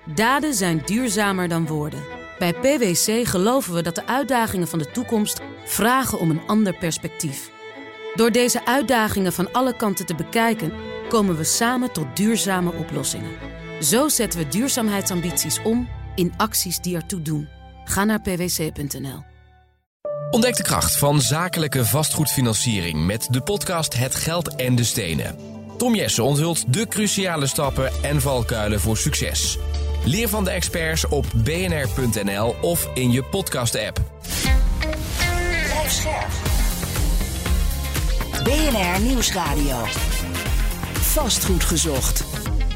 Daden zijn duurzamer dan woorden. Bij PwC geloven we dat de uitdagingen van de toekomst vragen om een ander perspectief. Door deze uitdagingen van alle kanten te bekijken, komen we samen tot duurzame oplossingen. Zo zetten we duurzaamheidsambities om in acties die ertoe doen. Ga naar pwc.nl. Ontdek de kracht van zakelijke vastgoedfinanciering met de podcast Het Geld en de Stenen. Tom Jessen onthult de cruciale stappen en valkuilen voor succes. Leer van de experts op bnr.nl of in je podcast-app. Blijf scherp. BNR Nieuwsradio. Vastgoed gezocht.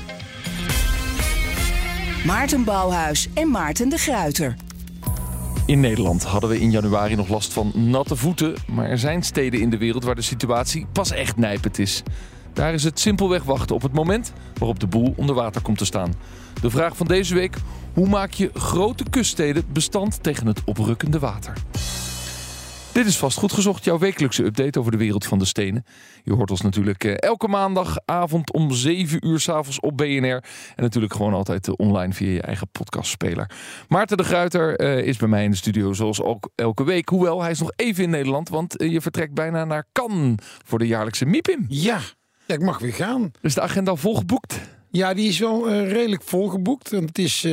Maarten Bouwhuis en Maarten de Gruyter. In Nederland hadden we in januari nog last van natte voeten. Maar er zijn steden in de wereld waar de situatie pas echt nijpend is. Daar is het simpelweg wachten op het moment waarop de boel onder water komt te staan. De vraag van deze week: hoe maak je grote kuststeden bestand tegen het oprukkende water? Dit is Vastgoed Gezocht, jouw wekelijkse update over de wereld van de stenen. Je hoort ons natuurlijk elke maandagavond om 7 uur 's avonds op BNR. En natuurlijk gewoon altijd online via je eigen podcastspeler. Maarten de Gruyter is bij mij in de studio zoals ook elke week. Hoewel, hij is nog even in Nederland, want je vertrekt bijna naar Cannes voor de jaarlijkse MIPIM. Ja, ik mag weer gaan. Dus de agenda al volgeboekt? Ja, die is wel redelijk volgeboekt. Want het is,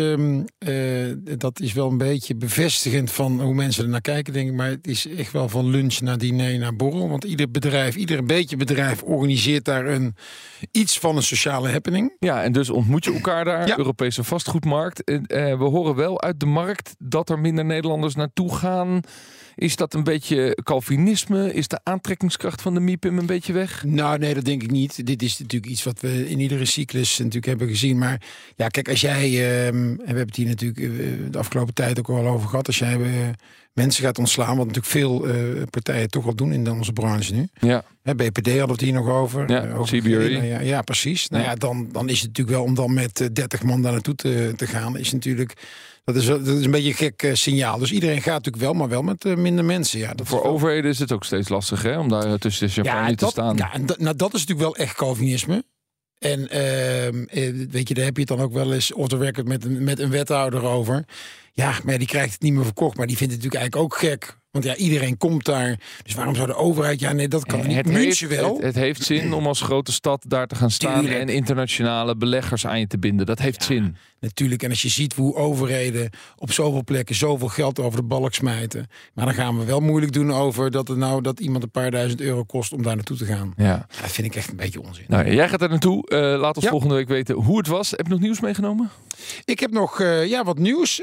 dat is wel een beetje bevestigend van hoe mensen er naar kijken, denk ik. Maar het is echt wel van lunch naar diner naar borrel. Want ieder beetje bedrijf organiseert daar iets van een sociale happening. Ja, en dus ontmoet je elkaar daar, Ja. Europese vastgoedmarkt. We horen wel uit de markt dat er minder Nederlanders naartoe gaan. Is dat een beetje Calvinisme? Is de aantrekkingskracht van de MIPIM een beetje weg? Nou, nee, dat denk ik niet. Dit is natuurlijk iets wat we in iedere cyclus natuurlijk hebben gezien. Maar ja, kijk, als jij, en we hebben het hier natuurlijk de afgelopen tijd ook al over gehad. Als jij mensen gaat ontslaan, wat natuurlijk veel partijen toch wel doen in onze branche nu. Ja. BPD hadden we het hier nog over. Ja, CBRE. Ja, precies. Nou ja, dan is het natuurlijk wel om dan met 30 man daar naartoe te gaan, is natuurlijk... Dat is een beetje een gek signaal. Dus iedereen gaat natuurlijk wel, maar wel met minder mensen. Ja, Voor overheden is het ook steeds lastig, hè? Om daar tussen de champagne te staan. Ja, dat is natuurlijk wel echt Calvinisme. En weet je, daar heb je het dan ook wel eens off the record met een wethouder over. Ja, maar die krijgt het niet meer verkocht. Maar die vindt het natuurlijk eigenlijk ook gek. Want ja, iedereen komt daar. Dus waarom zou de overheid... Ja, nee, dat kan niet. München wel. Het heeft zin om als grote stad daar te gaan staan. Tuurlijk. En internationale beleggers aan je te binden. Dat heeft zin. Natuurlijk. En als je ziet hoe overheden op zoveel plekken zoveel geld over de balk smijten. Maar dan gaan we wel moeilijk doen over dat iemand een paar duizend euro kost om daar naartoe te gaan. Ja. Dat vind ik echt een beetje onzin. Nou, jij gaat er naartoe. Laat ons volgende week weten hoe het was. Heb je nog nieuws meegenomen? Ik heb nog wat nieuws.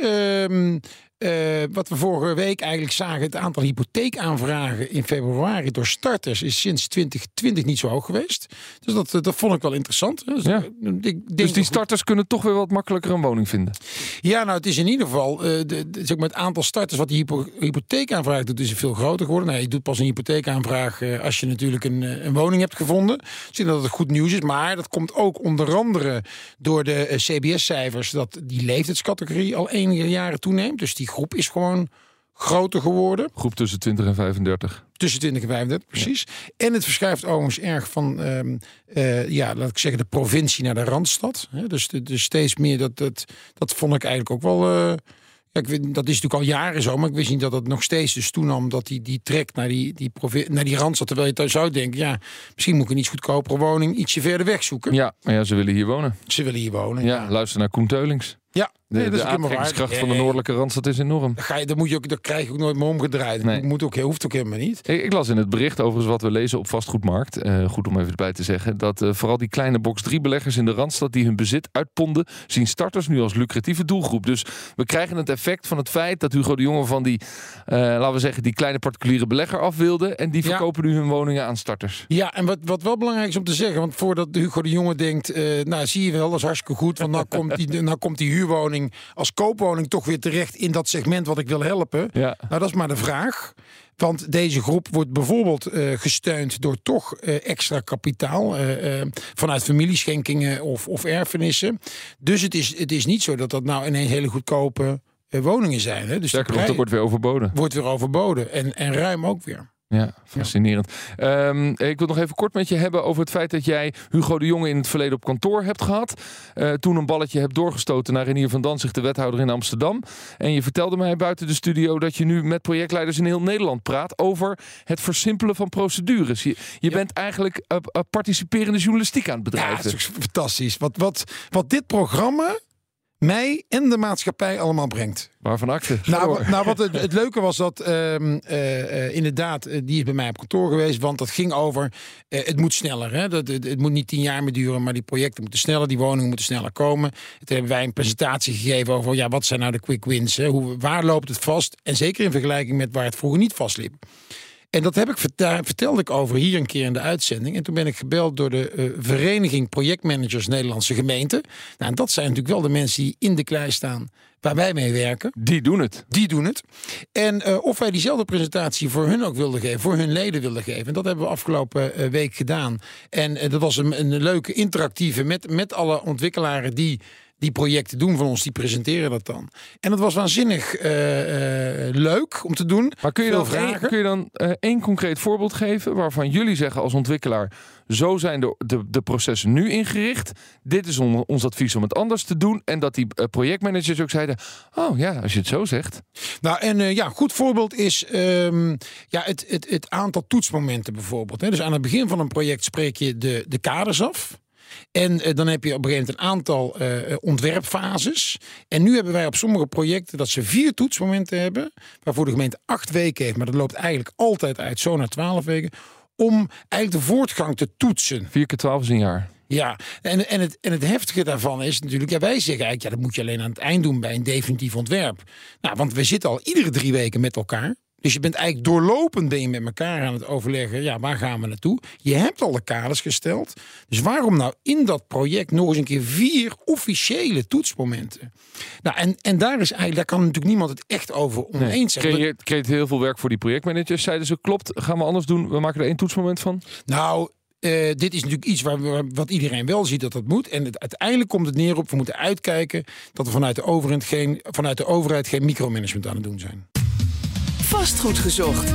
Wat we vorige week eigenlijk zagen, het aantal hypotheekaanvragen in februari door starters is sinds 2020 niet zo hoog geweest. Dus dat vond ik wel interessant. Dus, ja. Dus die starters kunnen toch weer wat makkelijker een woning vinden? Ja, nou, het is in ieder geval, zeg maar, het aantal starters wat die hypotheekaanvraag doet, is veel groter geworden. Nou, je doet pas een hypotheekaanvraag als je natuurlijk een woning hebt gevonden. Dus ik denk dat het goed nieuws is, maar dat komt ook onder andere door de CBS-cijfers dat die leeftijdscategorie al enige jaren toeneemt. Dus die groep is gewoon groter geworden. Groep tussen 20 en 35. Tussen 20 en 35, precies. Ja. En het verschuift overigens erg van, laat ik zeggen, de provincie naar de Randstad. Dus steeds meer, dat vond ik eigenlijk ook wel... dat is natuurlijk al jaren zo, maar ik wist niet dat het nog steeds dus toenam, dat die trek naar die Randstad. Terwijl je zou denken, ja, misschien moet ik een iets goedkopere woning ietsje verder weg zoeken. Ja, maar ja, ze willen hier wonen. Ja, luister naar Koen Teulings. Ja. De aantrekkingskracht van de noordelijke Randstad is enorm. Dat krijg je ook nooit meer omgedraaid. Nee. Hoeft ook helemaal niet. Ik las in het bericht overigens wat we lezen op Vastgoedmarkt. Goed om even erbij te zeggen. Dat vooral die kleine box 3 beleggers in de Randstad die hun bezit uitponden, zien starters nu als lucratieve doelgroep. Dus we krijgen het effect van het feit dat Hugo de Jonge van die, laten we zeggen, die kleine particuliere belegger af wilde. En die verkopen nu hun woningen aan starters. Ja, en wat wel belangrijk is om te zeggen. Want voordat Hugo de Jonge denkt, nou zie je wel, dat is hartstikke goed. Want nou komt die huurwoning als koopwoning toch weer terecht in dat segment wat ik wil helpen. Ja. Nou, dat is maar de vraag. Want deze groep wordt bijvoorbeeld gesteund door toch extra kapitaal vanuit familieschenkingen of erfenissen. Dus het is niet zo dat nou ineens hele goedkope woningen zijn. Hè? Dus dat wordt weer overboden. Wordt weer overboden. En ruim ook weer. Ja, fascinerend. Ik wil nog even kort met je hebben over het feit dat jij Hugo de Jonge in het verleden op kantoor hebt gehad. Toen een balletje hebt doorgestoten naar Renier van Danzig, de wethouder in Amsterdam. En je vertelde mij buiten de studio dat je nu met projectleiders in heel Nederland praat over het versimpelen van procedures. Je bent eigenlijk participerende journalistiek aan het bedrijven. Ja, dat is fantastisch. Wat dit programma mij en de maatschappij allemaal brengt. Waarvan acte? Nou, wat het leuke was dat inderdaad, die is bij mij op kantoor geweest, want dat ging over, het moet sneller. Hè? Het moet niet 10 jaar meer duren, maar die projecten moeten sneller, die woningen moeten sneller komen. Toen hebben wij een presentatie gegeven over, wat zijn nou de quick wins? Hè? Waar loopt het vast? En zeker in vergelijking met waar het vroeger niet vastliep. En dat vertelde ik over hier een keer in de uitzending. En toen ben ik gebeld door de Vereniging Projectmanagers Nederlandse Gemeenten. Nou, en dat zijn natuurlijk wel de mensen die in de klei staan waar wij mee werken. Die doen het. En of wij diezelfde presentatie voor hun ook wilden geven, voor hun leden wilden geven. En dat hebben we afgelopen week gedaan. En dat was een leuke interactieve met alle ontwikkelaren die projecten doen van ons, die presenteren dat dan. En dat was waanzinnig leuk om te doen. Maar kun je dan één concreet voorbeeld geven waarvan jullie zeggen als ontwikkelaar, zo zijn de processen nu ingericht. Dit is ons advies om het anders te doen. En dat die projectmanagers ook zeiden, oh ja, als je het zo zegt. Nou, en goed voorbeeld is het aantal toetsmomenten bijvoorbeeld. Hè. Dus aan het begin van een project spreek je de kaders af. En dan heb je op een gegeven moment een aantal ontwerpfases. En nu hebben wij op sommige projecten dat ze 4 toetsmomenten hebben, waarvoor de gemeente 8 weken heeft. Maar dat loopt eigenlijk altijd uit, zo naar 12 weken. Om eigenlijk de voortgang te toetsen. 4 keer 12 is een jaar. Ja, en het heftige daarvan is natuurlijk, wij zeggen eigenlijk, dat moet je alleen aan het eind doen bij een definitief ontwerp. Nou, want we zitten al iedere 3 weken met elkaar. Dus je bent eigenlijk doorlopend met elkaar aan het overleggen, waar gaan we naartoe? Je hebt al de kaders gesteld. Dus waarom nou in dat project nog eens een keer 4 officiële toetsmomenten? Nou, en daar kan natuurlijk niemand het echt over oneens zijn. Je creëert heel veel werk voor die projectmanagers. Zeiden ze, klopt, gaan we anders doen. We maken er 1 toetsmoment van. Nou, dit is natuurlijk iets wat iedereen wel ziet dat moet. En uiteindelijk komt het neer op, we moeten uitkijken dat we vanuit de overheid geen micromanagement aan het doen zijn. Vastgoed gezocht.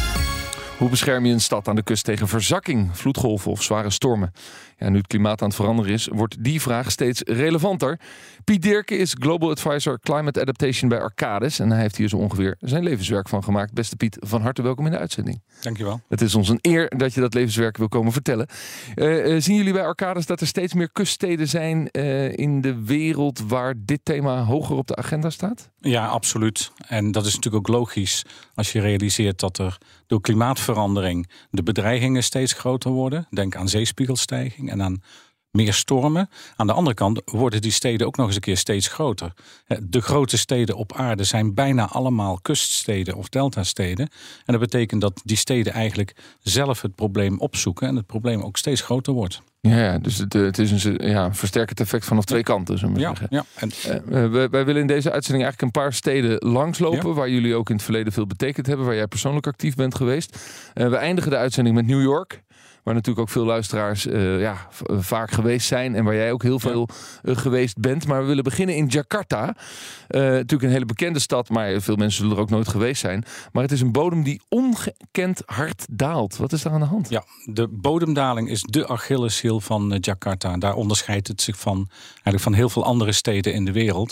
Hoe bescherm je een stad aan de kust tegen verzakking, vloedgolven of zware stormen? Ja, nu het klimaat aan het veranderen is, wordt die vraag steeds relevanter. Piet Dirken is Global Advisor Climate Adaptation bij Arcadis. En hij heeft hier zo ongeveer zijn levenswerk van gemaakt. Beste Piet, van harte welkom in de uitzending. Dankjewel. Het is ons een eer dat je dat levenswerk wil komen vertellen. Zien jullie bij Arcadis dat er steeds meer kuststeden zijn in de wereld waar dit thema hoger op de agenda staat? Ja, absoluut. En dat is natuurlijk ook logisch als je realiseert dat er door klimaatverandering de bedreigingen steeds groter worden. Denk aan zeespiegelstijging en aan meer stormen. Aan de andere kant worden die steden ook nog eens een keer steeds groter. De grote steden op aarde zijn bijna allemaal kuststeden of deltasteden. En dat betekent dat die steden eigenlijk zelf het probleem opzoeken en het probleem ook steeds groter wordt. Ja, dus het is een versterkend effect vanaf 2 kanten, zullen we zeggen. Ja. Wij willen in deze uitzending eigenlijk een paar steden langslopen, waar jullie ook in het verleden veel betekend hebben, waar jij persoonlijk actief bent geweest. We eindigen de uitzending met New York, waar natuurlijk ook veel luisteraars vaak geweest zijn en waar jij ook heel veel geweest bent. Maar we willen beginnen in Jakarta. Natuurlijk een hele bekende stad, maar veel mensen zullen er ook nooit geweest zijn. Maar het is een bodem die ongekend hard daalt. Wat is daar aan de hand? Ja, de bodemdaling is de Achilleshiel van Jakarta. Daar onderscheidt het zich van heel veel andere steden in de wereld.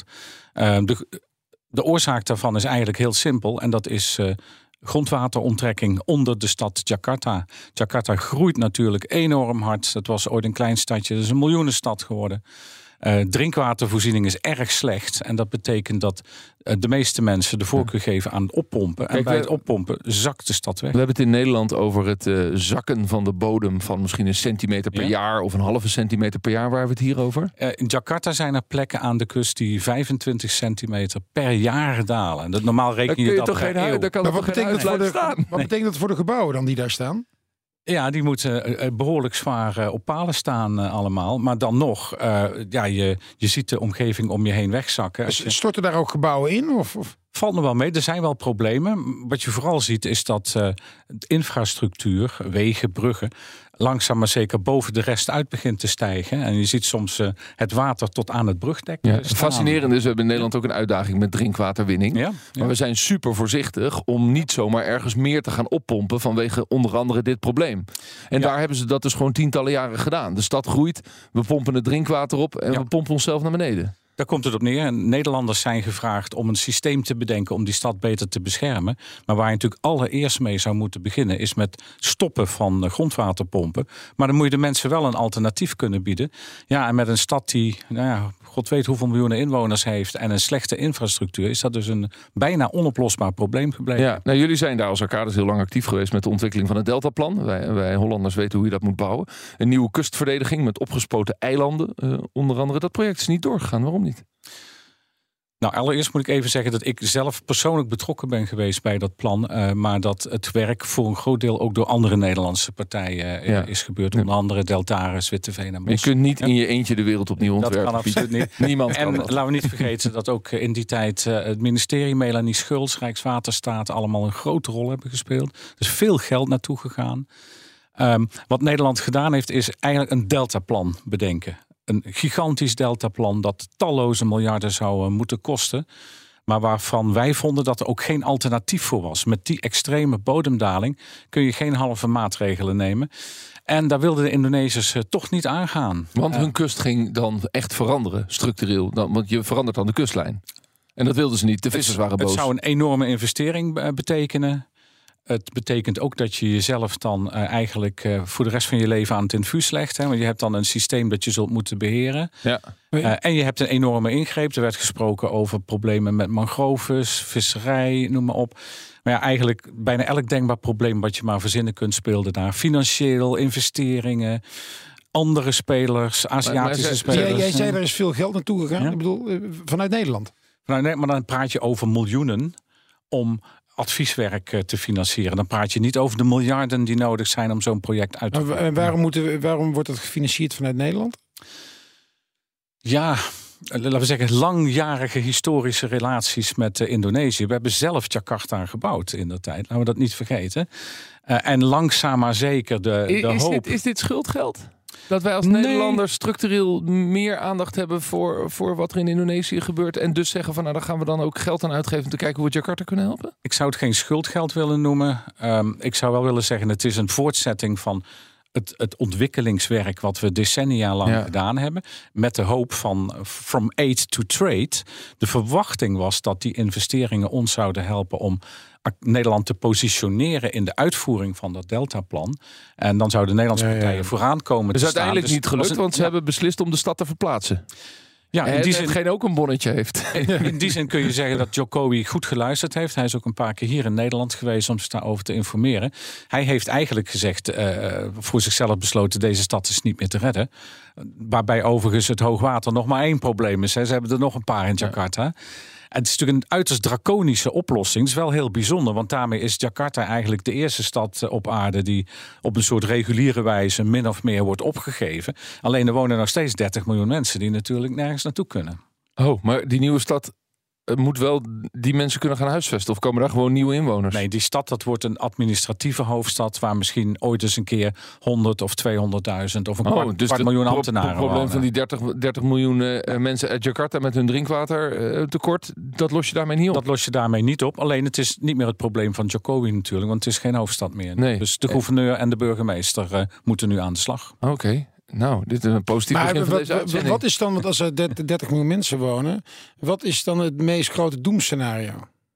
De oorzaak daarvan is eigenlijk heel simpel en dat is grondwateronttrekking onder de stad Jakarta. Jakarta groeit natuurlijk enorm hard. Het was ooit een klein stadje, het is een miljoenenstad geworden. Drinkwatervoorziening is erg slecht. En dat betekent dat de meeste mensen de voorkeur geven aan het oppompen. En bij het oppompen zakt de stad weg. We hebben het in Nederland over het zakken van de bodem van misschien 1 centimeter per jaar of 0,5 centimeter per jaar. Waar hebben we het hier over? In Jakarta zijn er plekken aan de kust die 25 centimeter per jaar dalen. Dat normaal reken je dat per eeuw. Wat betekent dat voor de gebouwen dan die daar staan? Ja, die moeten behoorlijk zwaar op palen staan allemaal. Maar dan nog, je ziet de omgeving om je heen wegzakken. Storten daar ook gebouwen in? Of? Valt nog wel mee, er zijn wel problemen. Wat je vooral ziet is dat de infrastructuur, wegen, bruggen, langzaam maar zeker boven de rest uit begint te stijgen. En je ziet soms het water tot aan het brugdek staan. Fascinerend is, we hebben in Nederland ook een uitdaging met drinkwaterwinning. Ja. Maar we zijn super voorzichtig om niet zomaar ergens meer te gaan oppompen vanwege onder andere dit probleem. En daar hebben ze dat dus gewoon tientallen jaren gedaan. De stad groeit, we pompen het drinkwater op en we pompen onszelf naar beneden. Daar komt het op neer. Nederlanders zijn gevraagd om een systeem te bedenken om die stad beter te beschermen. Maar waar je natuurlijk allereerst mee zou moeten beginnen is met stoppen van grondwaterpompen. Maar dan moet je de mensen wel een alternatief kunnen bieden. Ja, en met een stad die, god weet hoeveel miljoenen inwoners heeft en een slechte infrastructuur, is dat dus een bijna onoplosbaar probleem gebleken. Ja, nou, jullie zijn daar als Arcadis heel lang actief geweest met de ontwikkeling van het Deltaplan. Wij Hollanders weten hoe je dat moet bouwen. Een nieuwe kustverdediging met opgespoten eilanden. Onder andere, dat project is niet doorgegaan. Waarom niet? Nou, allereerst moet ik even zeggen dat ik zelf persoonlijk betrokken ben geweest bij dat plan. Maar dat het werk voor een groot deel ook door andere Nederlandse partijen is gebeurd. Onder andere Deltares, Witteveen en Bos. Je kunt niet in je eentje de wereld opnieuw ontwerpen. Dat kan absoluut niet. Niemand kan en dat. Laten we niet vergeten dat ook in die tijd het ministerie, Melanie Schultz, Rijkswaterstaat, allemaal een grote rol hebben gespeeld. Er is veel geld naartoe gegaan. Wat Nederland gedaan heeft, is eigenlijk een deltaplan bedenken. Een gigantisch deltaplan dat talloze miljarden zou moeten kosten. Maar waarvan wij vonden dat er ook geen alternatief voor was. Met die extreme bodemdaling kun je geen halve maatregelen nemen. En daar wilden de Indonesiërs toch niet aangaan. Want hun kust ging dan echt veranderen, structureel. Want je verandert dan de kustlijn. En dat wilden ze niet. De vissers waren boos. Het zou een enorme investering betekenen. Het betekent ook dat je jezelf dan eigenlijk voor de rest van je leven aan het infuus legt. Hè? Want je hebt dan een systeem dat je zult moeten beheren. Ja. En je hebt een enorme ingreep. Er werd gesproken over problemen met mangroves, visserij, noem maar op. Maar ja, eigenlijk bijna elk denkbaar probleem wat je maar verzinnen kunt speelde daar. Financieel, investeringen, andere spelers, Aziatische spelers. Jij zei er is veel geld naartoe gegaan. Ja? Ik bedoel, vanuit Nederland. Maar dan praat je over miljoenen om advieswerk te financieren. Dan praat je niet over de miljarden die nodig zijn om zo'n project uit te voeren. Waarom wordt het gefinancierd vanuit Nederland? Ja, laten we zeggen, langjarige historische relaties met Indonesië. We hebben zelf Jakarta gebouwd in de tijd. Laten we dat niet vergeten. En langzaam maar zeker de hoop. Is dit schuldgeld? Dat wij als Nederlanders structureel meer aandacht hebben voor wat er in Indonesië gebeurt. En dus zeggen van daar gaan we dan ook geld aan uitgeven om te kijken hoe we Jakarta kunnen helpen? Ik zou het geen schuldgeld willen noemen. Ik zou wel willen zeggen, het is een voortzetting van het ontwikkelingswerk wat we decennia lang gedaan hebben. Met de hoop van from aid to trade. De verwachting was dat die investeringen ons zouden helpen om Nederland te positioneren in de uitvoering van dat Deltaplan. En dan zouden de Nederlandse partijen vooraan komen te staan. Dus uiteindelijk niet gelukt, want ze hebben beslist om de stad te verplaatsen. Ja, in die zin geen ook een bonnetje heeft. In die zin kun je zeggen dat Jokowi goed geluisterd heeft. Hij is ook een paar keer hier in Nederland geweest om zich daarover te informeren. Hij heeft eigenlijk gezegd, voor zichzelf besloten, deze stad is niet meer te redden. Waarbij overigens het hoogwater nog maar één probleem is. Hè. Ze hebben er nog een paar in Jakarta. Ja. En het is natuurlijk een uiterst draconische oplossing. Het is wel heel bijzonder, want daarmee is Jakarta eigenlijk de eerste stad op aarde die op een soort reguliere wijze min of meer wordt opgegeven. Alleen er wonen nog steeds 30 miljoen mensen die natuurlijk nergens naartoe kunnen. Oh, maar die nieuwe stad moet wel die mensen kunnen gaan huisvesten? Of komen daar gewoon nieuwe inwoners? Nee, die stad dat wordt een administratieve hoofdstad waar misschien ooit eens een keer 100 of 200.000 of een kwart miljoen ambtenaren Het probleem van die 30 miljoen mensen uit Jakarta met hun drinkwatertekort, dat los je daarmee niet op? Dat los je daarmee niet op. Alleen het is niet meer het probleem van Jokowi natuurlijk, want het is geen hoofdstad meer. Nee. Dus de gouverneur en de burgemeester moeten nu aan de slag. Oké. Nou, dit is een positief begin van deze uitzending. Wat is dan, want als er 30 miljoen mensen wonen, wat is dan het meest grote doemscenario?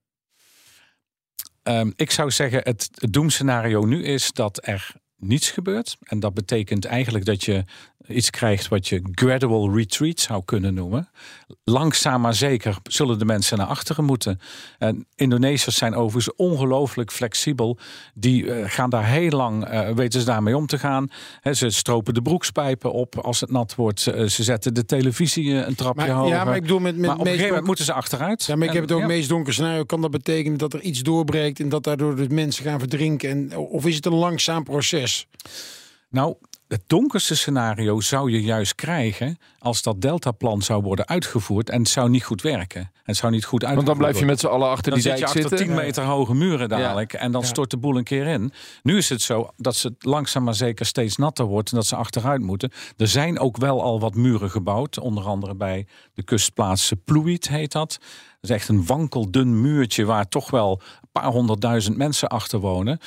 Ik zou zeggen, het doemscenario nu is dat er niets gebeurt. En dat betekent eigenlijk dat je iets krijgt wat je gradual retreat zou kunnen noemen. Langzaam maar zeker zullen de mensen naar achteren moeten. En Indonesiërs zijn overigens ongelooflijk flexibel. Die gaan daar heel lang, weten ze daarmee om te gaan. Ze stropen de broekspijpen op als het nat wordt. Ze zetten de televisie een trapje hoger. Ja, maar ik bedoel, maar op een gegeven moment moeten ze achteruit. Ja, maar ik heb het ook meest donker scenario. Kan dat betekenen dat er iets doorbreekt en dat daardoor de mensen gaan verdrinken? Of is het een langzaam proces? Nou, Het donkerste scenario zou je juist krijgen als dat deltaplan zou worden uitgevoerd en het zou niet goed werken. Het zou niet goed uitgevoerd. Want dan blijf je met z'n allen achter die dijk zitten. Dan zit je achter 10 meter hoge muren dadelijk en dan stort de boel een keer in. Nu is het zo dat ze langzaam maar zeker steeds natter wordt en dat ze achteruit moeten. Er zijn ook wel al wat muren gebouwd, onder andere bij de kustplaats Pluit heet dat. Dat is echt een wankeldun muurtje waar toch wel een paar 100.000 mensen achter wonen.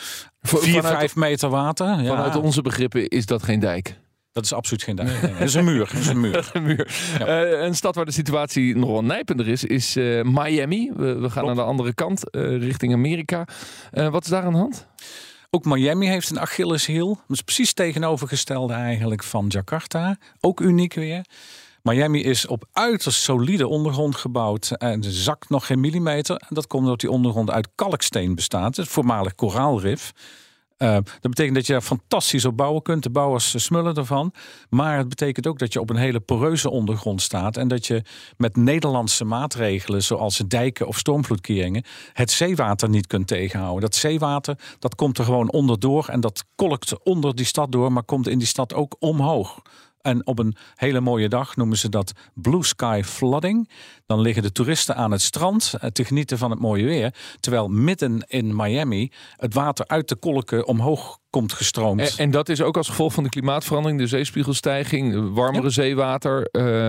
4-5 meter water. Ja. Vanuit onze begrippen is dat geen dijk. Dat is absoluut geen dijk. Nee. Dat is een muur. Dat is een muur. Ja. Een stad waar de situatie nog wel nijpender is Miami. We gaan naar de andere kant, richting Amerika. Wat is daar aan de hand? Ook Miami heeft een Achilleshiel. Dat is precies tegenovergestelde eigenlijk van Jakarta. Ook uniek weer. Miami is op uiterst solide ondergrond gebouwd en zakt nog geen millimeter. En dat komt omdat die ondergrond uit kalksteen bestaat. Het voormalig koraalrif. Dat betekent dat je daar fantastisch op bouwen kunt. De bouwers smullen ervan. Maar het betekent ook dat je op een hele poreuze ondergrond staat. En dat je met Nederlandse maatregelen, zoals dijken of stormvloedkeringen, het zeewater niet kunt tegenhouden. Dat zeewater, dat komt er gewoon onderdoor. En dat kolkt onder die stad door, maar komt in die stad ook omhoog. En op een hele mooie dag noemen ze dat Blue Sky Flooding. Dan liggen de toeristen aan het strand te genieten van het mooie weer. Terwijl midden in Miami het water uit de kolken omhoog komt gestroomd. En dat is ook als gevolg van de klimaatverandering, de zeespiegelstijging, warmere zeewater.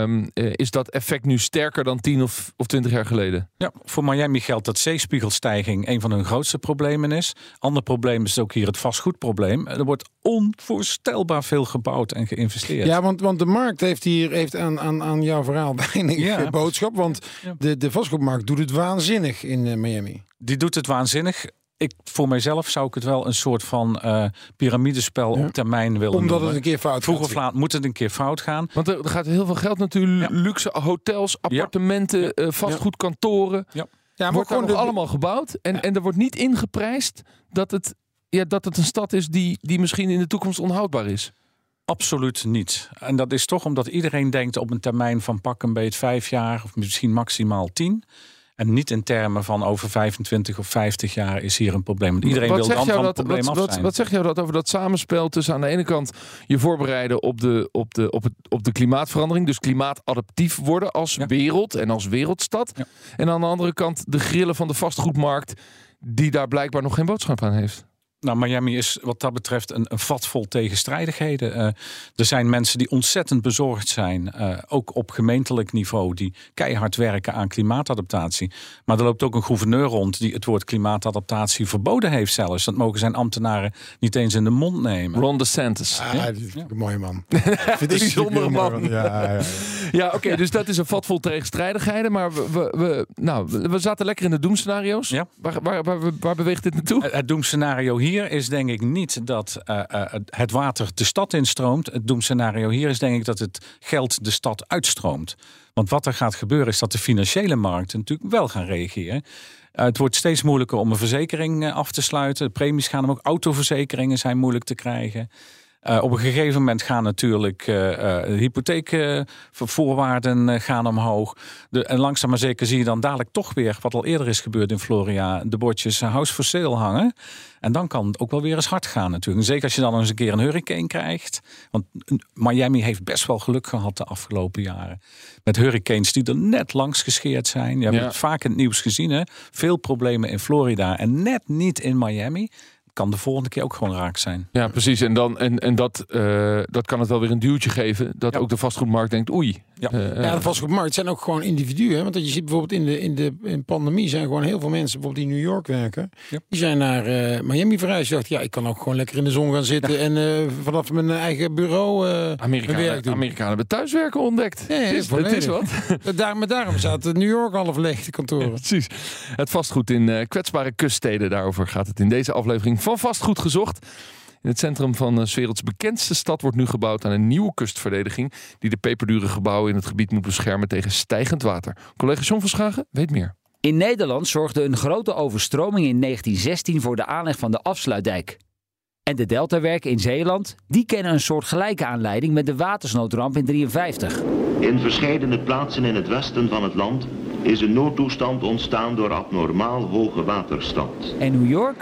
Is dat effect nu sterker dan 10 of 20 jaar geleden? Ja, voor Miami geldt dat zeespiegelstijging een van hun grootste problemen is. Ander probleem is ook hier het vastgoedprobleem. Er wordt onvoorstelbaar veel gebouwd en geïnvesteerd. Ja, want de markt heeft aan jouw verhaal weinig boodschap. Want de vastgoedmarkt doet het waanzinnig in Miami. Die doet het waanzinnig. Voor mijzelf zou ik het wel een soort van piramidespel op termijn willen Omdat noemen. Het een keer fout gaat. Vroeg of laat moet het een keer fout gaan. Want er gaat heel veel geld natuurlijk. Ja. Luxe hotels, appartementen, vastgoedkantoren. Ja. Ja, wordt gewoon allemaal gebouwd. En er wordt niet ingeprijsd dat het een stad is die misschien in de toekomst onhoudbaar is. Absoluut niet. En dat is toch omdat iedereen denkt op een termijn van pak een beetje 5 jaar of misschien maximaal 10. En niet in termen van over 25 of 50 jaar is hier een probleem. Want iedereen wil dan van het probleem af zijn. Wat zeg jou dat over dat samenspel tussen aan de ene kant je voorbereiden op de klimaatverandering. Dus klimaatadaptief worden als wereld en als wereldstad. Ja. En aan de andere kant de grillen van de vastgoedmarkt die daar blijkbaar nog geen boodschap aan heeft. Nou, Miami is wat dat betreft een vat vol tegenstrijdigheden. Er zijn mensen die ontzettend bezorgd zijn, ook op gemeentelijk niveau, die keihard werken aan klimaatadaptatie. Maar er loopt ook een gouverneur rond die het woord klimaatadaptatie verboden heeft zelfs. Dat mogen zijn ambtenaren niet eens in de mond nemen. Ron DeSantis. Een mooie man. Een bijzondere man. Ja, oké, dus dat is een vat vol tegenstrijdigheden. Maar we zaten lekker in de doemscenario's. Ja. Waar beweegt dit naartoe? Het doemscenario hier is denk ik niet dat het water de stad instroomt. Het doemscenario hier is denk ik dat het geld de stad uitstroomt. Want wat er gaat gebeuren is dat de financiële markten natuurlijk wel gaan reageren. Het wordt steeds moeilijker om een verzekering af te sluiten. De premies gaan ook. Autoverzekeringen zijn moeilijk te krijgen. Op een gegeven moment gaan natuurlijk hypotheekvoorwaarden gaan omhoog. En langzaam maar zeker zie je dan dadelijk toch weer, wat al eerder is gebeurd in Florida, de bordjes house for sale hangen. En dan kan het ook wel weer eens hard gaan natuurlijk. En zeker als je dan nog eens een keer een hurricane krijgt. Want Miami heeft best wel geluk gehad de afgelopen jaren. Met hurricanes die er net langs gescheerd zijn. Je hebt het vaak in het nieuws gezien. Hè? Veel problemen in Florida en net niet in Miami. Kan de volgende keer ook gewoon raak zijn. Ja, precies. En dat kan het wel weer een duwtje geven. Dat ook de vastgoedmarkt denkt, oei. Ja, de vastgoedmarkt zijn ook gewoon individuen. Hè? Want je ziet bijvoorbeeld in de pandemie zijn gewoon heel veel mensen bijvoorbeeld die in New York werken. Ja. Die zijn naar Miami verhuisd. Die dachten, ik kan ook gewoon lekker in de zon gaan zitten en vanaf mijn eigen bureau werk doen. Amerikanen hebben thuiswerken ontdekt. Ja, het is wat. Daarom zaten New York half leeg, de kantoren. Ja, precies. Het vastgoed in kwetsbare kuststeden. Daarover gaat het in deze aflevering van Vastgoed Gezocht. In het centrum van 's werelds bekendste stad wordt nu gebouwd aan een nieuwe kustverdediging die de peperdure gebouwen in het gebied moet beschermen tegen stijgend water. Collega John van Schagen weet meer. In Nederland zorgde een grote overstroming in 1916 voor de aanleg van de afsluitdijk. En de Deltawerken in Zeeland, die kennen een soort gelijke aanleiding met de watersnoodramp in 1953. In verscheidene plaatsen in het westen van het land is een noodtoestand ontstaan door abnormaal hoge waterstand. En New York?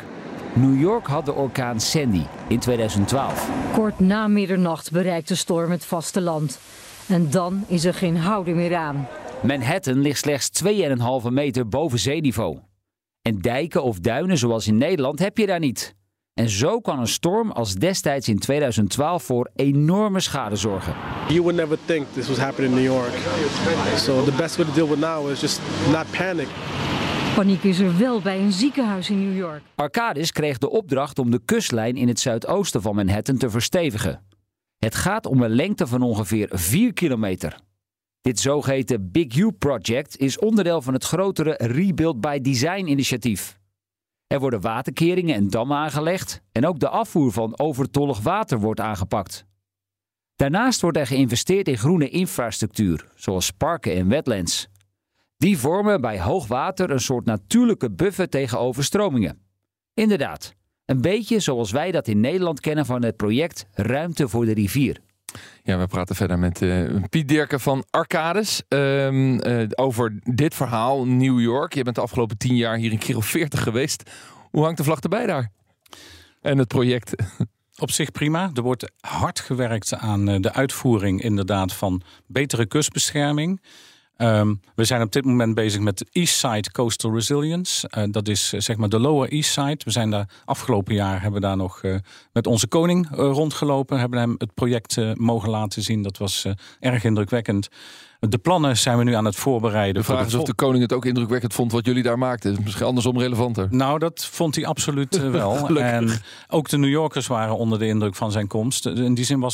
New York had de orkaan Sandy in 2012. Kort na middernacht bereikt de storm het vasteland. En dan is er geen houden meer aan. Manhattan ligt slechts 2,5 meter boven zeeniveau. En dijken of duinen zoals in Nederland heb je daar niet. En zo kan een storm als destijds in 2012 voor enorme schade zorgen. You would never think this was happening in New York. So the best way to deal with now is just not panic. Paniek is er wel bij een ziekenhuis in New York. Arcadis kreeg de opdracht om de kustlijn in het zuidoosten van Manhattan te verstevigen. Het gaat om een lengte van ongeveer 4 kilometer. Dit zogeheten Big U Project is onderdeel van het grotere Rebuild by Design initiatief. Er worden waterkeringen en dammen aangelegd en ook de afvoer van overtollig water wordt aangepakt. Daarnaast wordt er geïnvesteerd in groene infrastructuur, zoals parken en wetlands. Die vormen bij hoogwater een soort natuurlijke buffer tegen overstromingen. Inderdaad, een beetje zoals wij dat in Nederland kennen van het project Ruimte voor de Rivier. Ja, we praten verder met Piet Dirken van Arcadis over dit verhaal, New York. Je bent de afgelopen 10 jaar hier een keer of 40 geweest. Hoe hangt de vlag erbij daar? En het project? Op zich prima. Er wordt hard gewerkt aan de uitvoering inderdaad van betere kustbescherming. We zijn op dit moment bezig met de East Side Coastal Resilience. Dat is zeg maar de Lower East Side. We zijn daar afgelopen jaar hebben we daar nog met onze koning rondgelopen. Hebben hem het project mogen laten zien. Dat was erg indrukwekkend. De plannen zijn we nu aan het voorbereiden. De vraag is of de koning het ook indrukwekkend vond wat jullie daar maakten. Misschien andersom relevanter. Nou, dat vond hij absoluut wel. En ook de New Yorkers waren onder de indruk van zijn komst. In die zin was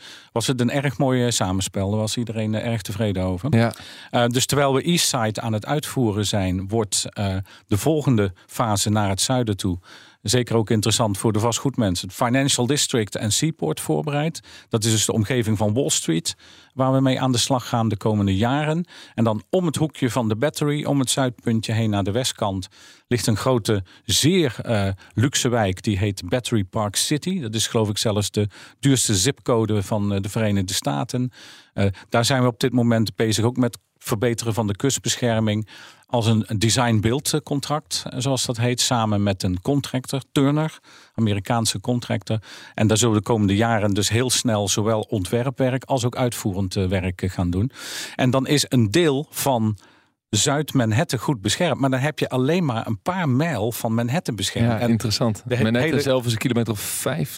het een erg mooi samenspel. Daar was iedereen erg tevreden over. Ja. Dus terwijl we Eastside aan het uitvoeren zijn, wordt de volgende fase naar het zuiden toe zeker ook interessant voor de vastgoedmensen. Het Financial District en Seaport voorbereid. Dat is dus de omgeving van Wall Street, waar we mee aan de slag gaan de komende jaren. En dan om het hoekje van de Battery, om het zuidpuntje heen naar de westkant, ligt een grote, zeer luxe wijk. Die heet Battery Park City. Dat is geloof ik zelfs de duurste zipcode van de Verenigde Staten. Daar zijn we op dit moment bezig ook met verbeteren van de kustbescherming als een design-build contract, zoals dat heet, samen met een contractor, Turner, Amerikaanse contractor. En daar zullen we de komende jaren dus heel snel zowel ontwerpwerk als ook uitvoerend werk gaan doen. En dan is een deel van Zuid-Manhattan goed beschermd. Maar dan heb je alleen maar een paar mijl van Manhattan beschermd. Ja, en interessant. Manhattan zelf is een kilometer of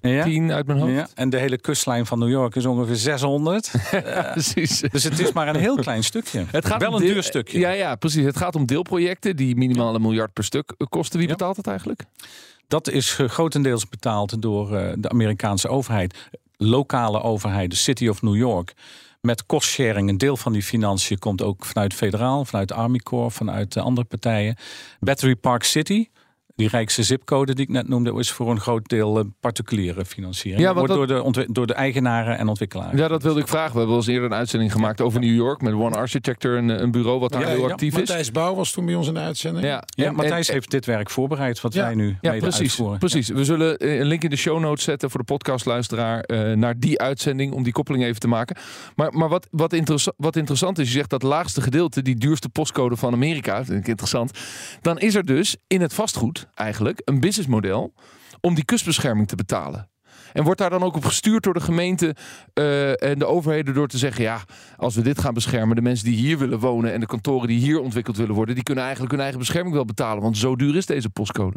15 uit mijn hoofd. Ja, en de hele kustlijn van New York is ongeveer 600. Precies. Dus het is maar een heel klein stukje. Het gaat wel een duur stukje. Ja, precies. Het gaat om deelprojecten die minimaal $1 miljard per stuk kosten. Wie betaalt het eigenlijk? Dat is grotendeels betaald door de Amerikaanse overheid. Lokale overheid, de City of New York. Met cost-sharing, een deel van die financiën komt ook vanuit federaal, vanuit de Army Corps, vanuit andere partijen. Battery Park City, die rijkste zipcode die ik net noemde, is voor een groot deel particuliere financiering. Ja, wordt door de eigenaren en ontwikkelaars. Ja, dat wilde ik vragen. We hebben al eens eerder een uitzending gemaakt over New York met One Architecture, een bureau wat daar heel actief is. Matthijs Bouw was toen bij ons in de uitzending. Ja, Matthijs heeft dit werk voorbereid wat wij nu uitvoeren. Precies. We zullen een link in de show notes zetten voor de podcastluisteraar naar die uitzending om die koppeling even te maken. Maar wat interessant is, je zegt dat laagste gedeelte, die duurste postcode van Amerika, dat vind ik interessant. Dan is er dus in het vastgoed eigenlijk een businessmodel om die kustbescherming te betalen. En wordt daar dan ook op gestuurd door de gemeente en de overheden door te zeggen, ja, als we dit gaan beschermen, de mensen die hier willen wonen en de kantoren die hier ontwikkeld willen worden, die kunnen eigenlijk hun eigen bescherming wel betalen, want zo duur is deze postcode.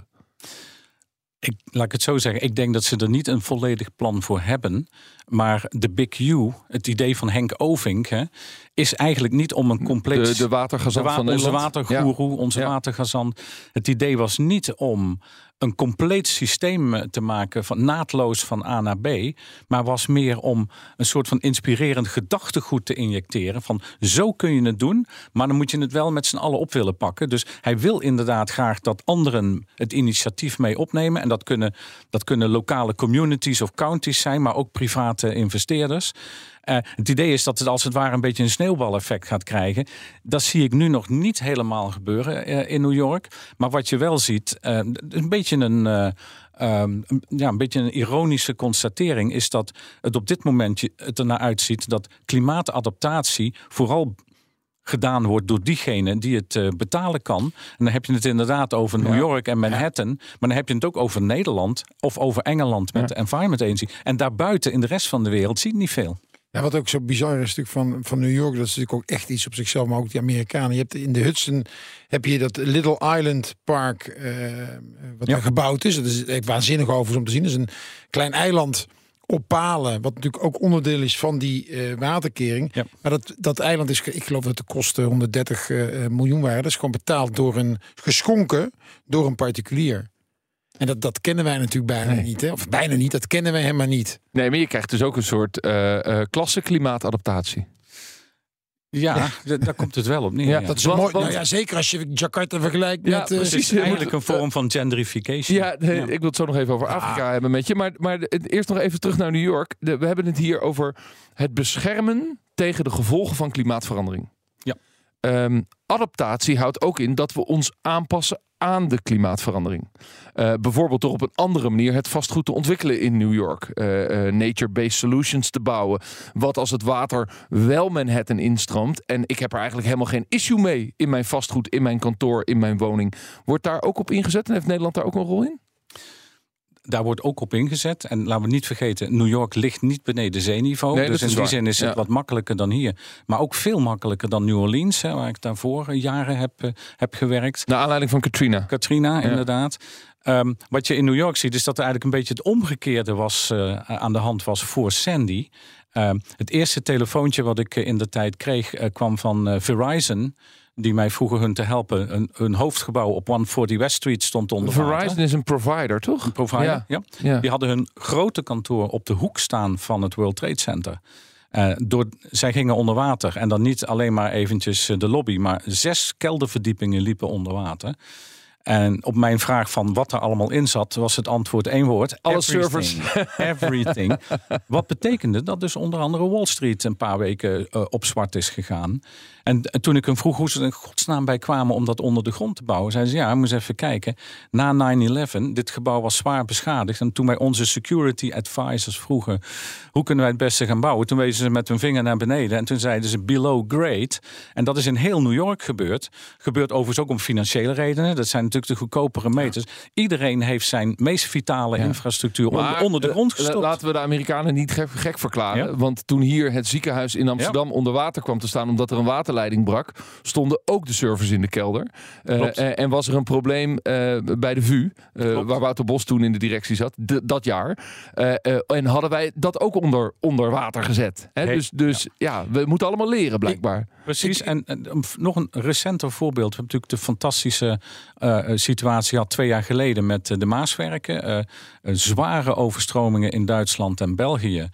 Laat ik het zo zeggen, ik denk dat ze er niet een volledig plan voor hebben. Maar de Big U, het idee van Henk Ovink, is eigenlijk niet om een compleet... De watergazant van Nederland. Onze watergoeroe, onze watergazant. Het idee was niet om een compleet systeem te maken van naadloos van A naar B, maar was meer om een soort van inspirerend gedachtegoed te injecteren. Van zo kun je het doen, maar dan moet je het wel met z'n allen op willen pakken. Dus hij wil inderdaad graag dat anderen het initiatief mee opnemen. En dat kunnen lokale communities of counties zijn, maar ook private investeerders. Het idee is dat het als het ware een beetje een sneeuwbaleffect gaat krijgen. Dat zie ik nu nog niet helemaal gebeuren in New York. Maar wat je wel ziet, een beetje een ironische constatering is dat het op dit moment het ernaar uitziet dat klimaatadaptatie vooral gedaan wordt door diegene die het betalen kan. En dan heb je het inderdaad over New York en Manhattan. Maar dan heb je het ook over Nederland of over Engeland met de Environment Agency. En daarbuiten in de rest van de wereld zie je niet veel. Ja, wat ook zo bizar is natuurlijk van New York, dat is natuurlijk ook echt iets op zichzelf, maar ook die Amerikanen. Je hebt in de Hudson heb je dat Little Island Park wat daar gebouwd is. Dat is echt waanzinnig overigens om te zien. Dat is een klein eiland op palen, wat natuurlijk ook onderdeel is van die waterkering. Ja. Maar dat eiland is, ik geloof dat de kosten 130 miljoen waren. Dat is gewoon betaald geschonken door een particulier. En dat kennen wij natuurlijk bijna niet. Hè? Of bijna niet, dat kennen wij helemaal niet. Nee, maar je krijgt dus ook een soort klasseklimaatadaptatie. Ja, daar komt het wel op neer. Ja, dat is mooi. Nou ja, zeker als je Jakarta vergelijkt met... precies. Het is eigenlijk een vorm van gentrification. Ja, ik wil het zo nog even over Afrika hebben met je. Maar eerst nog even terug naar New York. We hebben het hier over het beschermen tegen de gevolgen van klimaatverandering. Ja. Adaptatie houdt ook in dat we ons aanpassen aan de klimaatverandering. Bijvoorbeeld door op een andere manier het vastgoed te ontwikkelen in New York. Nature-based solutions te bouwen. Wat als het water wel Manhattan instroomt. En ik heb er eigenlijk helemaal geen issue mee in mijn vastgoed, in mijn kantoor, in mijn woning. Wordt daar ook op ingezet en heeft Nederland daar ook een rol in? Daar wordt ook op ingezet. En laten we niet vergeten, New York ligt niet beneden zeeniveau. Nee, dus in die zin is het wat makkelijker dan hier. Maar ook veel makkelijker dan New Orleans, waar ik daarvoor jaren heb gewerkt. Naar aanleiding van Katrina. Inderdaad. Wat je in New York ziet, is dat er eigenlijk een beetje het omgekeerde aan de hand was voor Sandy. Het eerste telefoontje wat ik in de tijd kreeg, kwam van Verizon, die mij vroegen hun te helpen. Hun hoofdgebouw op 140 West Street stond onder water. Verizon is een provider, toch? Een provider, ja. Die hadden hun grote kantoor op de hoek staan van het World Trade Center. Zij gingen onder water. En dan niet alleen maar eventjes de lobby, maar 6 kelderverdiepingen liepen onder water. En op mijn vraag van wat er allemaal in zat, was het antwoord 1 woord. Alle servers. Everything. Wat betekende dat dus onder andere Wall Street een paar weken op zwart is gegaan. En toen ik hem vroeg hoe ze er in godsnaam bij kwamen om dat onder de grond te bouwen, zeiden ze, ja, moet eens even kijken. Na 9/11, dit gebouw was zwaar beschadigd. En toen wij onze security advisors vroegen, hoe kunnen wij het beste gaan bouwen? Toen wezen ze met hun vinger naar beneden. En toen zeiden ze below grade. En dat is in heel New York gebeurd. Gebeurt overigens ook om financiële redenen. Dat zijn natuurlijk de goedkopere meters. Ja. Iedereen heeft zijn meest vitale infrastructuur onder de grond gestopt. Laten we de Amerikanen niet gek verklaren. Ja? Want toen hier het ziekenhuis in Amsterdam onder water kwam te staan omdat er een waterleiding brak, stonden ook de servers in de kelder. En was er een probleem bij de VU, waar Wouter Bos toen in de directie zat, dat jaar. En hadden wij dat ook onder water gezet. Hè? Dus we moeten allemaal leren, blijkbaar. Precies. En nog een recenter voorbeeld. We hebben natuurlijk de fantastische situatie gehad 2 jaar geleden met de Maaswerken. Zware overstromingen in Duitsland en België.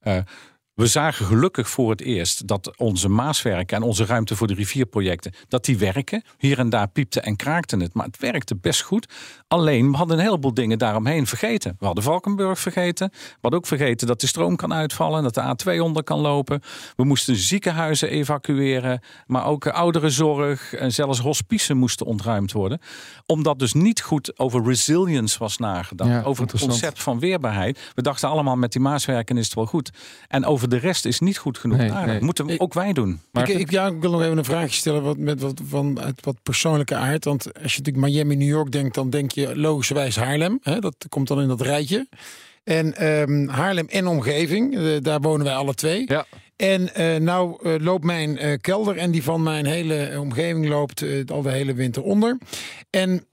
We zagen gelukkig voor het eerst dat onze Maaswerken en onze ruimte voor de rivierprojecten, dat die werken. Hier en daar piepte en kraakte het, maar het werkte best goed. Alleen, we hadden een heleboel dingen daaromheen vergeten. We hadden Valkenburg vergeten. We hadden ook vergeten dat de stroom kan uitvallen, dat de A2 onder kan lopen. We moesten ziekenhuizen evacueren, maar ook ouderenzorg en zelfs hospicen moesten ontruimd worden. Omdat dus niet goed over resilience was nagedacht. Over het concept van weerbaarheid. We dachten allemaal met die Maaswerken is het wel goed. En over de rest is niet goed genoeg. Dat moeten ook wij doen. Ik wil nog even een vraagje stellen wat persoonlijke aard. Want als je natuurlijk Miami, New York denkt, dan denk je logischerwijs Haarlem. Hè? Dat komt dan in dat rijtje. En Haarlem en omgeving, daar wonen wij alle 2. Ja. En loopt mijn kelder en die van mijn hele omgeving loopt al de hele winter onder. En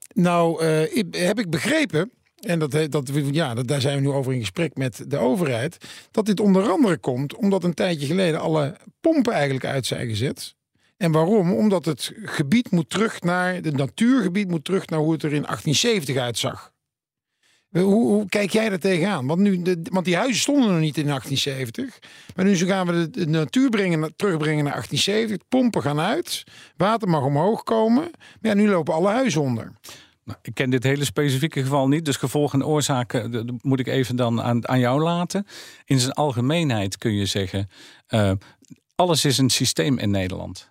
heb ik begrepen, en daar zijn we nu over in gesprek met de overheid, dat dit onder andere komt omdat een tijdje geleden alle pompen eigenlijk uit zijn gezet. En waarom? Omdat het gebied moet terug naar, het natuurgebied moet terug naar hoe het er in 1870 uitzag. Hoe kijk jij daar tegenaan? Want die huizen stonden nog niet in 1870. Maar nu gaan we de natuur terugbrengen naar 1870. Pompen gaan uit. Water mag omhoog komen. Maar nu lopen alle huizen onder. Ik ken dit hele specifieke geval niet, dus gevolgen en oorzaken moet ik even dan aan jou laten. In zijn algemeenheid kun je zeggen, alles is een systeem in Nederland.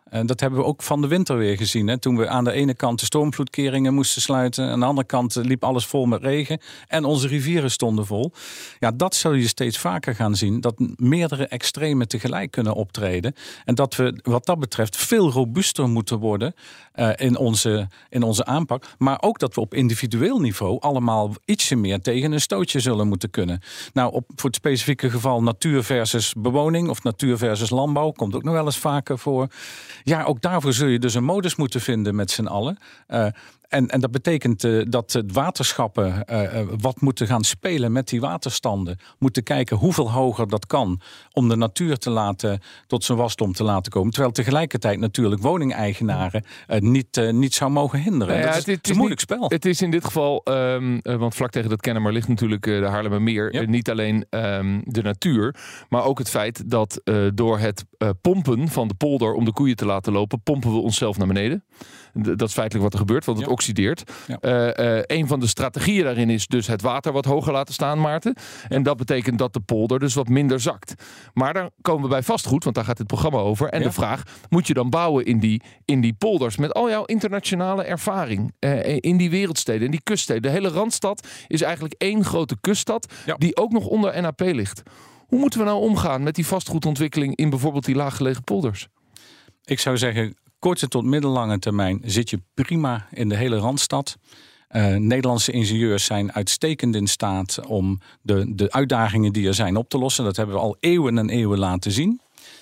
Dat hebben we ook van de winter weer gezien. Hè? Toen we aan de ene kant de stormvloedkeringen moesten sluiten. Aan de andere kant liep alles vol met regen. En onze rivieren stonden vol. Ja, dat zul je steeds vaker gaan zien. Dat meerdere extremen tegelijk kunnen optreden. En dat we wat dat betreft veel robuuster moeten worden in onze aanpak. Maar ook dat we op individueel niveau allemaal ietsje meer tegen een stootje zullen moeten kunnen. Nou, voor het specifieke geval natuur versus bewoning of natuur versus landbouw komt ook nog wel eens vaker voor. Ja, ook daarvoor zul je dus een modus moeten vinden met z'n allen. En dat betekent dat de waterschappen wat moeten gaan spelen met die waterstanden. Moeten kijken hoeveel hoger dat kan om de natuur te laten tot zijn wasdom te laten komen. Terwijl tegelijkertijd natuurlijk woningeigenaren niet zou mogen hinderen. Dat is een moeilijk spel. Het is in dit geval, want vlak tegen dat Kennemer ligt natuurlijk de Haarlemmermeer. Ja. Niet alleen de natuur, maar ook het feit dat door het pompen van de polder om de koeien te laten lopen, pompen we onszelf naar beneden. Dat is feitelijk wat er gebeurt, want het oxideert. Ja. Een van de strategieën daarin is dus het water wat hoger laten staan, Maarten. En dat betekent dat de polder dus wat minder zakt. Maar dan komen we bij vastgoed, want daar gaat dit programma over. En de vraag, moet je dan bouwen in die polders met al jouw internationale ervaring in die wereldsteden, in die kuststeden. De hele Randstad is eigenlijk één grote kuststad die ook nog onder NAP ligt. Hoe moeten we nou omgaan met die vastgoedontwikkeling in bijvoorbeeld die laaggelegen polders? Ik zou zeggen, korte tot middellange termijn zit je prima in de hele Randstad. Nederlandse ingenieurs zijn uitstekend in staat om de uitdagingen die er zijn op te lossen. Dat hebben we al eeuwen en eeuwen laten zien.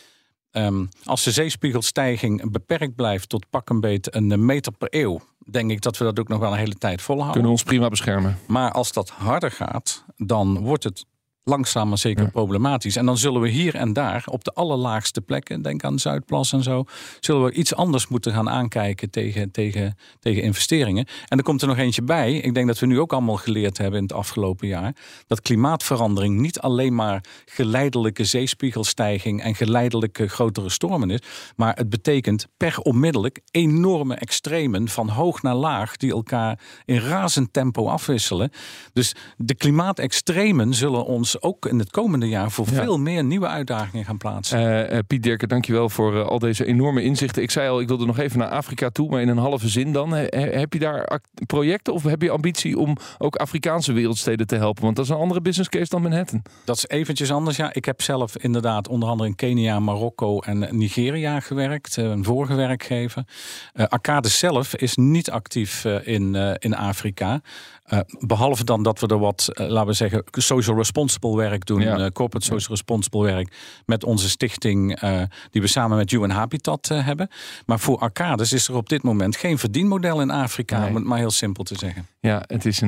Als de zeespiegelstijging beperkt blijft tot pak een beet 1 meter per eeuw, denk ik dat we dat ook nog wel een hele tijd volhouden. Kunnen we ons prima beschermen. Maar als dat harder gaat, dan wordt het langzaam maar zeker problematisch. En dan zullen we hier en daar op de allerlaagste plekken, denk aan Zuidplas en zo, zullen we iets anders moeten gaan aankijken tegen investeringen. En er komt er nog eentje bij. Ik denk dat we nu ook allemaal geleerd hebben in het afgelopen jaar dat klimaatverandering niet alleen maar geleidelijke zeespiegelstijging en geleidelijke grotere stormen is, maar het betekent per onmiddellijk enorme extremen van hoog naar laag die elkaar in razend tempo afwisselen. Dus de klimaatextremen zullen ons ook in het komende jaar voor veel meer nieuwe uitdagingen gaan plaatsen. Piet Dirken, dankjewel voor al deze enorme inzichten. Ik zei al, ik wilde nog even naar Afrika toe, maar in een halve zin dan. Heb je daar projecten of heb je ambitie om ook Afrikaanse wereldsteden te helpen? Want dat is een andere business case dan Manhattan. Dat is eventjes anders, ja. Ik heb zelf inderdaad onder andere in Kenia, Marokko en Nigeria gewerkt. Een vorige werkgever. Arcadis zelf is niet actief in Afrika. Behalve dan dat we er wat, laten we zeggen, social responsible werk doen. Corporate social responsible werk met onze stichting die we samen met UN Habitat hebben. Maar voor Arcadis is er op dit moment geen verdienmodel in Afrika, om het maar heel simpel te zeggen. Ja, het is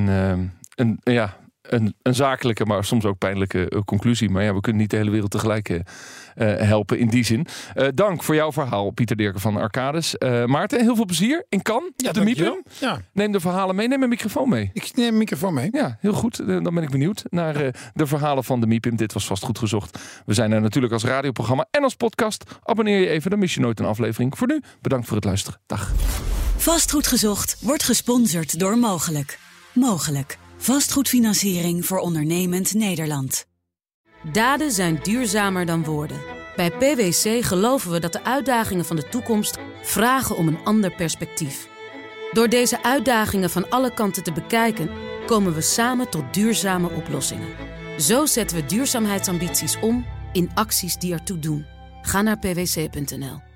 een zakelijke, maar soms ook pijnlijke conclusie. Maar ja, we kunnen niet de hele wereld tegelijk helpen in die zin. Dank voor jouw verhaal, Pieter Dirken van Arcadis. Maarten, heel veel plezier in Cannes. Ja, de MIPIM. Ja. Neem de verhalen mee. Neem een microfoon mee. Ik neem een microfoon mee. Ja, heel goed. Dan ben ik benieuwd naar de verhalen van de MIPIM. Dit was vast goed gezocht. We zijn er natuurlijk als radioprogramma en als podcast. Abonneer je even, dan mis je nooit een aflevering. Voor nu, bedankt voor het luisteren. Dag. Vastgoed gezocht wordt gesponsord door Mogelijk. Mogelijk. Vastgoedfinanciering voor ondernemend Nederland. Daden zijn duurzamer dan woorden. Bij PwC geloven we dat de uitdagingen van de toekomst vragen om een ander perspectief. Door deze uitdagingen van alle kanten te bekijken, komen we samen tot duurzame oplossingen. Zo zetten we duurzaamheidsambities om in acties die ertoe doen. Ga naar pwc.nl.